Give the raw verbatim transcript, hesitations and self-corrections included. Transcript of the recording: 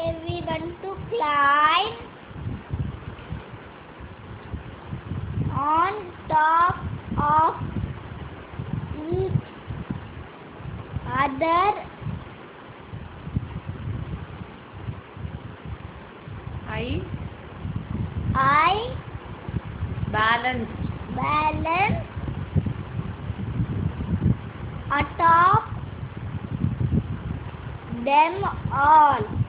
everyone to climb on top of each other. I I balanced balance atop them all.